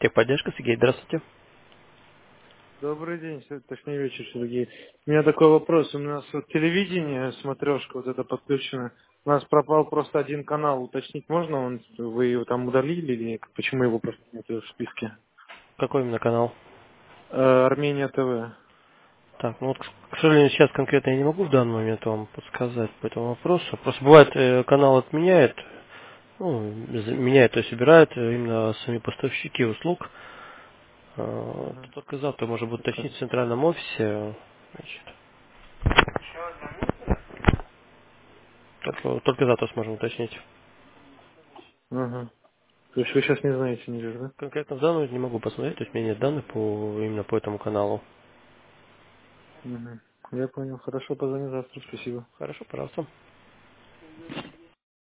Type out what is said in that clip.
Техподдержка, Сергей, здравствуйте. Добрый день, точнее вечер, Сергей. У меня такой вопрос. У нас вот телевидение, смотрешка вот это подключена. У нас пропал просто один канал. Уточнить можно? Вы его там удалили или почему его просто нет в списке? Какой именно канал? Армения ТВ. Так, ну вот, к сожалению, сейчас конкретно я не могу в данный момент вам подсказать по этому вопросу. Просто бывает, канал отменяет, ну, меняет, то есть убирает именно сами поставщики услуг. Ага. Только завтра можно будет уточнить в центральном офисе. Значит, только завтра сможем уточнить. Ага. То есть вы сейчас не знаете, не верно? Конкретно в данный момент не могу посмотреть, то есть у меня нет данных именно по этому каналу. Да? Угу. Я понял. Хорошо, позвоню завтра. Спасибо. Хорошо, пожалуйста.